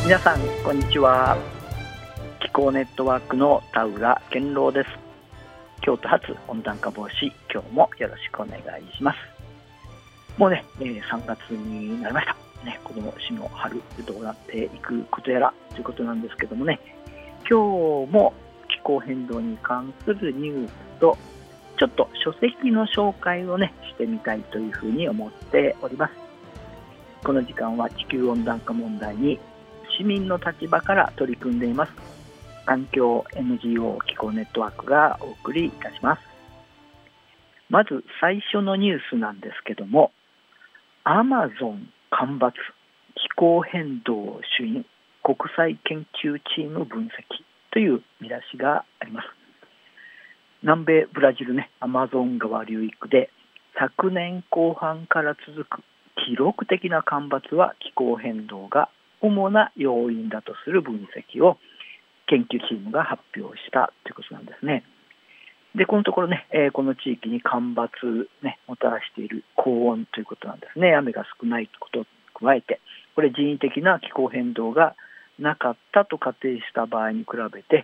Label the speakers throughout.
Speaker 1: 皆さんこんにちは。気候ネットワークの田浦健郎です。京都発温暖化防止、今日もよろしくお願いします。もうね、3月になりました、この年の春どうなっていくことやらということなんですけどもね、今日も気候変動に関するニュースとちょっと書籍の紹介をねしてみたいというふうに思っております。この時間は地球温暖化問題に市民の立場から取り組んでいます環境 NGO 気候ネットワークがお送りいたします。まず最初のニュースなんですけども、アマゾン干ばつ気候変動主因国際研究チーム分析という見出しがあります。南米ブラジルアマゾン川流域で昨年後半から続く記録的な干ばつは気候変動が主な要因だとする分析を研究チームが発表したということなんですね。でこのところこの地域に干ばつもたらしている高温ということなんですね。雨が少ないことに加えて、これ人為的な気候変動がなかったと仮定した場合に比べて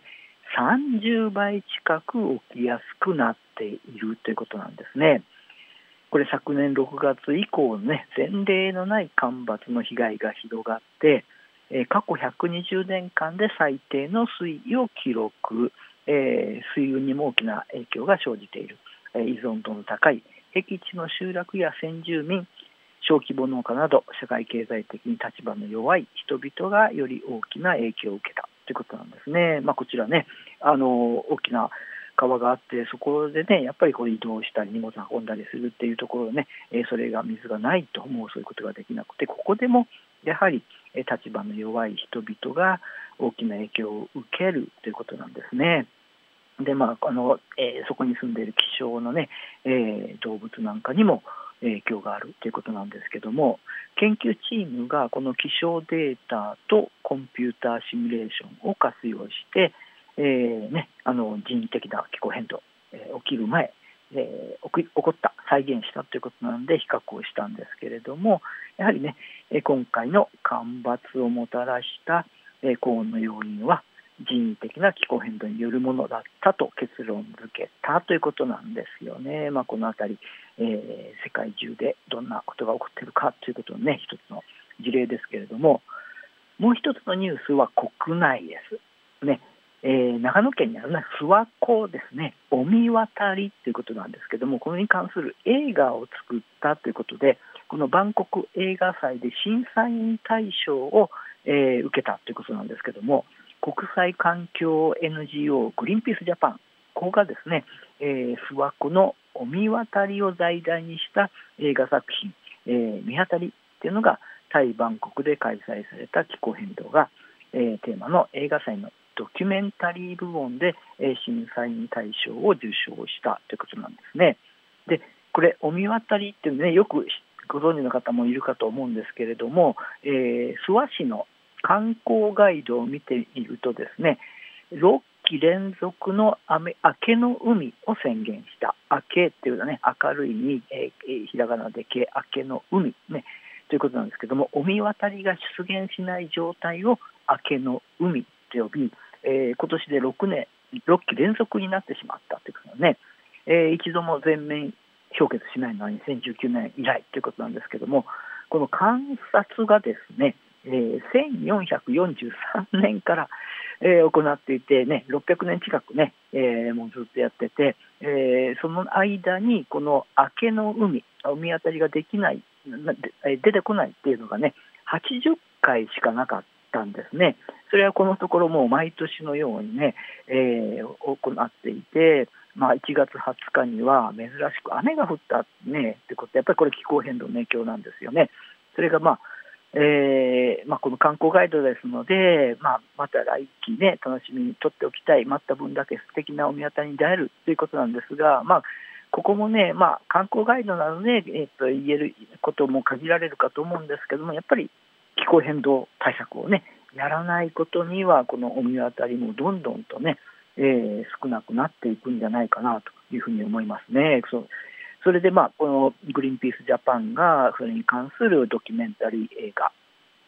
Speaker 1: 30倍近く起きやすくなっているということなんですね。これ昨年6月以降の前例のない干ばつの被害が広がって過去120年間で最低の水位を記録、水運にも大きな影響が生じている、依存度の高い僻地の集落や先住民、小規模農家など社会経済的に立場の弱い人々がより大きな影響を受けたということなんですね。こちら大きな川があってそこでやっぱりこう移動したり荷物を運んだりするっていうところでそれが水がないともうそういうことができなくて、ここでもやはり立場の弱い人々が大きな影響を受けるということなんですね。でそこに住んでいる希少な動物なんかにも影響があるということなんですけども、研究チームがこの気象データとコンピューターシミュレーションを活用して人為的な気候変動、起きる前、起こった再現したということなので比較をしたんですけれども、やはり今回の干ばつをもたらした高温の要因は人為的な気候変動によるものだったと結論付けたということなんですよね。このあたり、世界中でどんなことが起こっているかということの一つの事例ですけれども、もう一つのニュースは国内です長野県にある諏訪湖ですね、御神渡りということなんですけども、これに関する映画を作ったということで、この万国映画祭で審査員大賞を、受けたということなんですけども、国際環境 NGO グリーンピースジャパン、ここがですね、諏訪湖の御神渡りを題材にした映画作品、見当たりというのがタイ・バンコクで開催された気候変動が、テーマの映画祭のドキュメンタリー部門で、審査員大賞を受賞したということなんですね。でこれ御神渡りっていうよくご存知の方もいるかと思うんですけれども、諏訪市の観光ガイドを見ているとですね、6期連続の明けの海を宣言した明けっていうのは明るいに、ひらがなでけ明けの海ということなんですけども、御神渡りが出現しない状態を明けの海と呼び、今年で6期連続になってしまったということですね。一度も全面評決しないのは2019年以来ということなんですけども、この観察がですね、1443年から、行っていて600年近くもうずっとやってて、その間にこの明けの海御神渡りができない出てこないっていうのが80回しかなかったんですね。それはこのところもう毎年のように行っていて、1月20日には珍しく雨が降ったってことで、やっぱりこれ気候変動の影響なんですよね。それがこの観光ガイドですので、また来期楽しみにとっておきたい、待った分だけ素敵な御神渡りに出会えるということなんですが、ここも観光ガイドなので、言えることも限られるかと思うんですけども、やっぱり気候変動対策をやらないことにはこの御神渡りもどんどんと少なくなっていくんじゃないかなというふうに思いますね。それでこのグリーンピースジャパンがそれに関するドキュメンタリー映画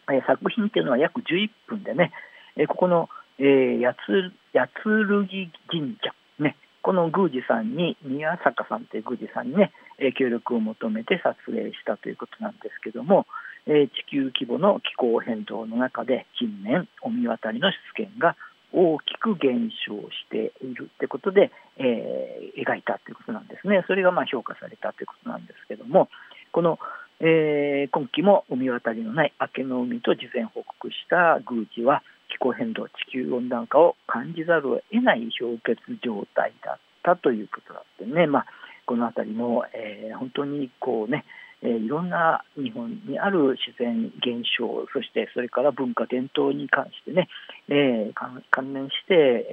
Speaker 1: 作品っていうのは約11分でね、ここの、八剣神社、ね、この宮司さんに、宮坂さんという宮司さんにね、協力を求めて撮影したということなんですけども、地球規模の気候変動の中で近年御神渡りの出現が大きく減少しているということで、描いたということなんですね。それが評価されたということなんですけども、この、今期も御神渡りのない明けの海と事前報告した宮司は、気候変動、地球温暖化を感じざるを得ない氷結状態だったということだってね、このあたりも、本当にこうね、いろんな日本にある自然現象、そしてそれから文化伝統に関してね、関連して、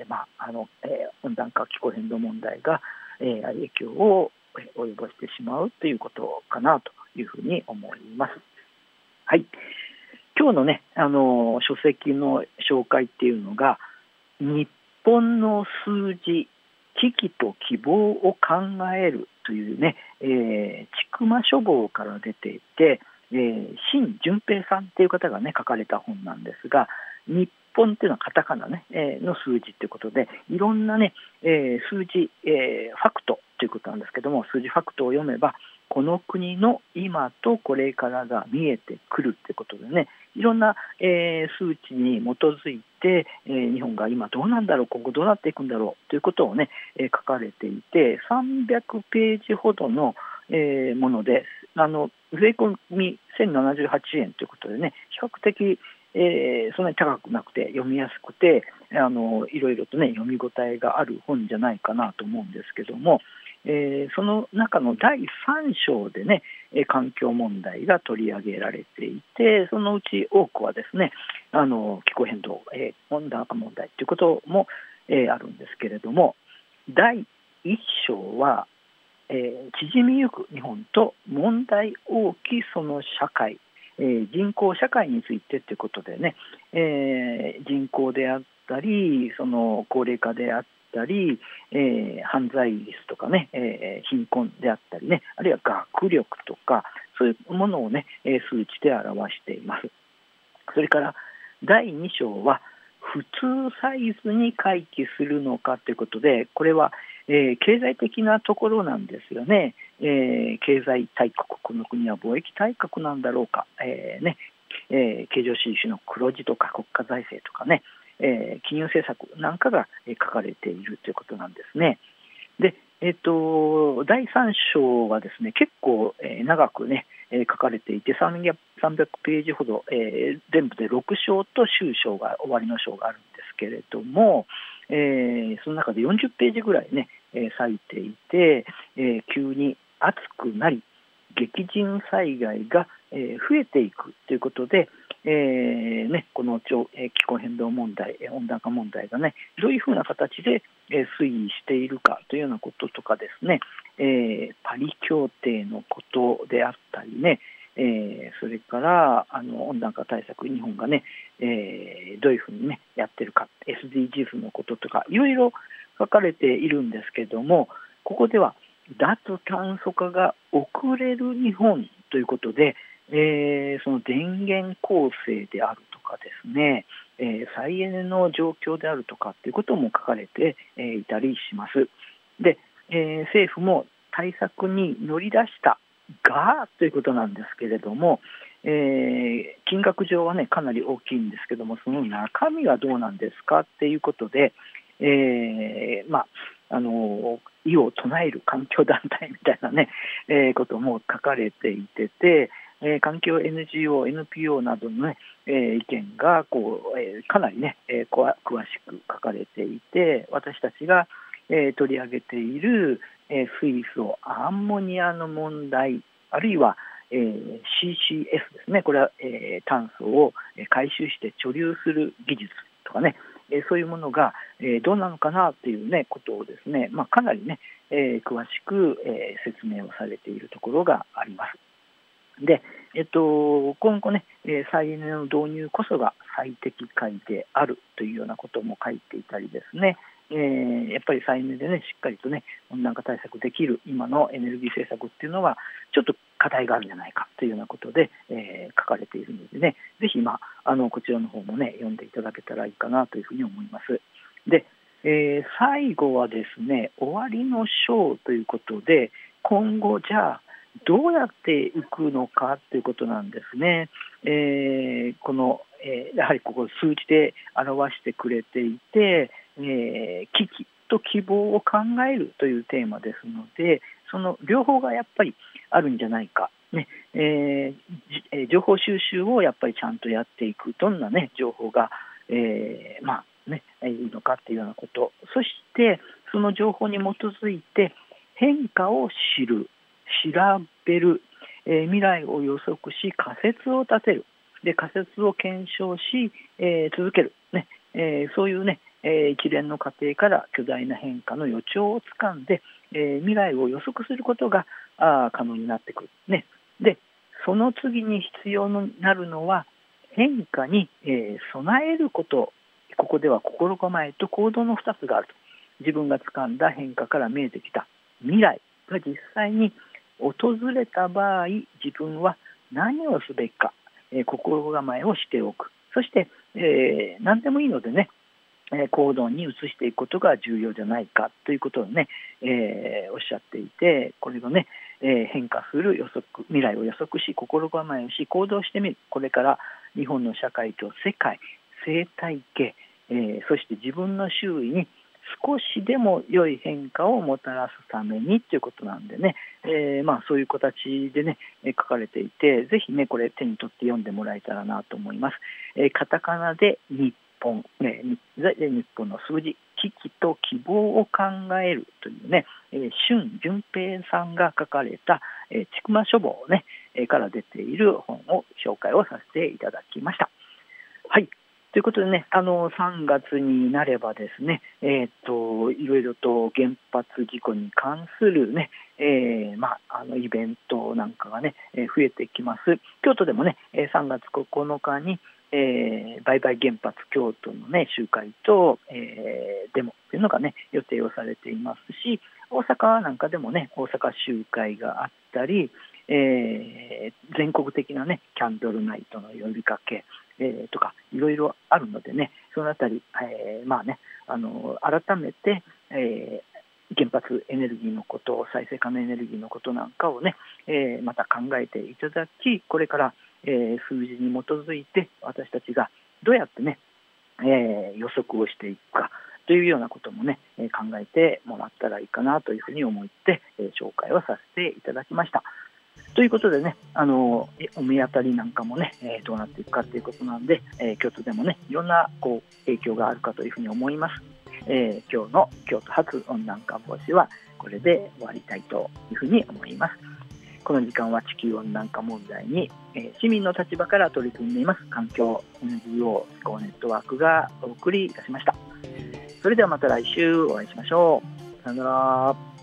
Speaker 1: 温暖化気候変動問題が、影響を及ぼしてしまうということかなというふうに思います。はい、今日のね、書籍の紹介っていうのが、日本の数字、危機と希望を考えるというね、千曲書房から出ていて、新純平さんという方がね書かれた本なんですが、日本っていうのはカタカナね、の数字ということで、いろんなね、数字、ファクトということなんですけども、数字ファクトを読めばこの国の今とこれからが見えてくるということでね、いろんな、数値に基づいて、日本が今どうなんだろう、今後どうなっていくんだろうということをね、書かれていて、300ページほどの、もので、税込み1078円ということでね、比較的、そんなに高くなくて読みやすくて、いろいろとね読み応えがある本じゃないかなと思うんですけども、その中の第3章でね、環境問題が取り上げられていて、そのうち多くはですね、気候変動、温暖化問題ということも、あるんですけれども、第1章は、縮みゆく日本と問題大きその社会、人口社会についてということでね、人口であったり、その高齢化であったり、犯罪率とかね、貧困であったりね、あるいは学力とか、そういうものをね、数値で表しています。それから第2章は普通サイズに回帰するのかということで、これは、経済的なところなんですよね。経済大国、この国は貿易大国なんだろうか、経常収支の黒字とか国家財政とかね、金融政策なんかが書かれているということなんですね。で、第3章はですね、結構、長くね、書かれていて300ページほど、全部で6章と終章が終わりの章があるんですけれども、その中で40ページぐらいね、割いていて、急に暑くなり激甚災害が、増えていくということで、この気候変動問題、温暖化問題がね、どういうふうな形で、推移しているかというようなこととかですね、パリ協定のことであったりね、それから温暖化対策、日本がね、どういうふうにねやってるか、 SDGs のこととかいろいろ書かれているんですけども、ここでは脱炭素化が遅れる日本ということで、その電源構成であるとかですね、再エネの状況であるとかということも書かれて、いたりします。で、政府も対策に乗り出したがということなんですけれども、金額上はねかなり大きいんですけども、その中身はどうなんですかっていうことで、異を唱える環境団体みたいなね、ことも書かれていて、環境 NGO、NPO などの、ね意見がかなりね、詳しく書かれていて、私たちが、取り上げている、水素、アンモニアの問題、あるいは、CCS ですね、これは、炭素を回収して貯留する技術とかね、そういうものが、どうなのかなという、ね、ことをですね、かなりね、詳しく、説明をされているところがあります。で、今後ね、再エネの導入こそが最適解であるというようなことも書いていたりですね、やっぱり再エネでねしっかりとね温暖化対策できる今のエネルギー政策っていうのはちょっと課題があるんじゃないかというようなことで、書かれているのでね、ぜひ、こちらの方もね読んでいただけたらいいかなというふうに思います。で、最後はですね、終わりの章ということで、今後じゃあどうやっていくのかということなんですね。この、やはりここ数字で表してくれていて、危機と希望を考えるというテーマですので、その両方がやっぱりあるんじゃないか、ね情報収集をやっぱりちゃんとやっていく、どんな、ね、情報が、いいのかというようなこと、そしてその情報に基づいて変化を知る、調べる、未来を予測し仮説を立てる、で仮説を検証し、続ける、ねそういう、ね一連の過程から巨大な変化の予兆をつかんで、未来を予測することが可能になってくる、ね、でその次に必要になるのは変化に、備えること。ここでは心構えと行動の2つがあると。自分が掴んだ変化から見えてきた未来が実際に訪れた場合、自分は何をすべきか、心構えをしておく。そして、何でもいいのでね、行動に移していくことが重要じゃないかということをね、おっしゃっていて、これをね、変化する予測、未来を予測し心構えをし行動してみる。これから日本の社会と世界、生態系、そして自分の周囲に少しでも良い変化をもたらすためにということなんでね、そういう形でね書かれていて、ぜひねこれ手に取って読んでもらえたらなと思います。カタカナで日本、日本の数字、危機と希望を考えるというね、春順平さんが書かれた千曲書房ね、から出ている本を紹介をさせていただきました。はい。ということでね、3月になればですね、いろいろと原発事故に関するね、イベントなんかがね、増えてきます。京都でもね、3月9日に、バイバイ原発京都のね、集会と、デモというのがね、予定をされていますし、大阪なんかでもね、大阪集会があったり、全国的なね、キャンドルナイトの呼びかけ、とかいろいろあるのでね、そのあたり、改めて、原発エネルギーのこと、再生可能エネルギーのことなんかをね、また考えていただき、これから、数字に基づいて私たちがどうやってね、予測をしていくかというようなこともね、考えてもらったらいいかなというふうに思って、紹介をさせていただきました。ということでね、お見当たりなんかもね、どうなっていくかということなんで、京都でもねいろんな影響があるかというふうに思います。今日の京都発温暖化防止はこれで終わりたいというふうに思います。この時間は地球温暖化問題に、市民の立場から取り組んでいます環境 NGO 気候ネットワークがお送りいたしました。それではまた来週お会いしましょう。さよなら。